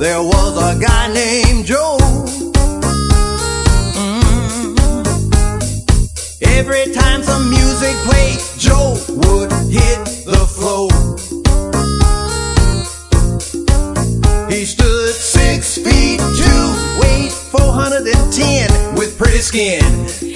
there was a guy named Joe. Every time some music played, Joe would hit the floor. He stood 6 feet 2, weighed 410, with pretty skin.